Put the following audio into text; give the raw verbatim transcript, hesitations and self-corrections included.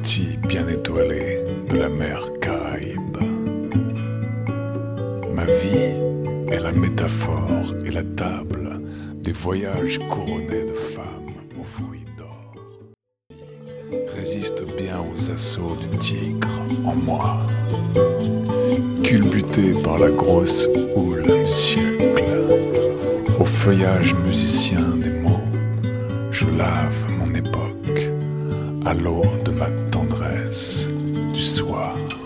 partie bien étoilée de la mer Caraïbe. Ma vie est la métaphore et la table des voyages couronnés de femmes aux fruits d'or. Résiste bien aux assauts du tigre en moi, culbuté par la grosse houle du siècle. Au feuillage musicien des mots, je lave mon époque à l'eau de ma tendresse du soir.